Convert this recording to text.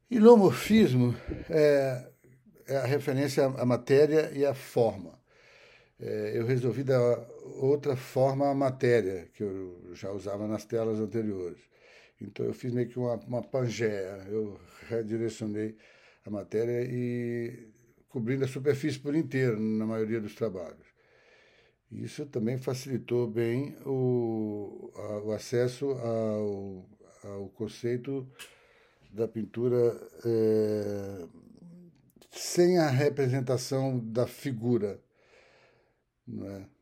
Ilomorfismo é a referência à matéria e à forma. Eu resolvi dar outra forma à matéria, que eu já usava nas telas anteriores. Então eu fiz meio que uma pangeia, eu redirecionei a matéria e cobrindo a superfície por inteiro na maioria dos trabalhos. Isso também facilitou bem o acesso ao conceito da pintura sem a representação da figura, não é?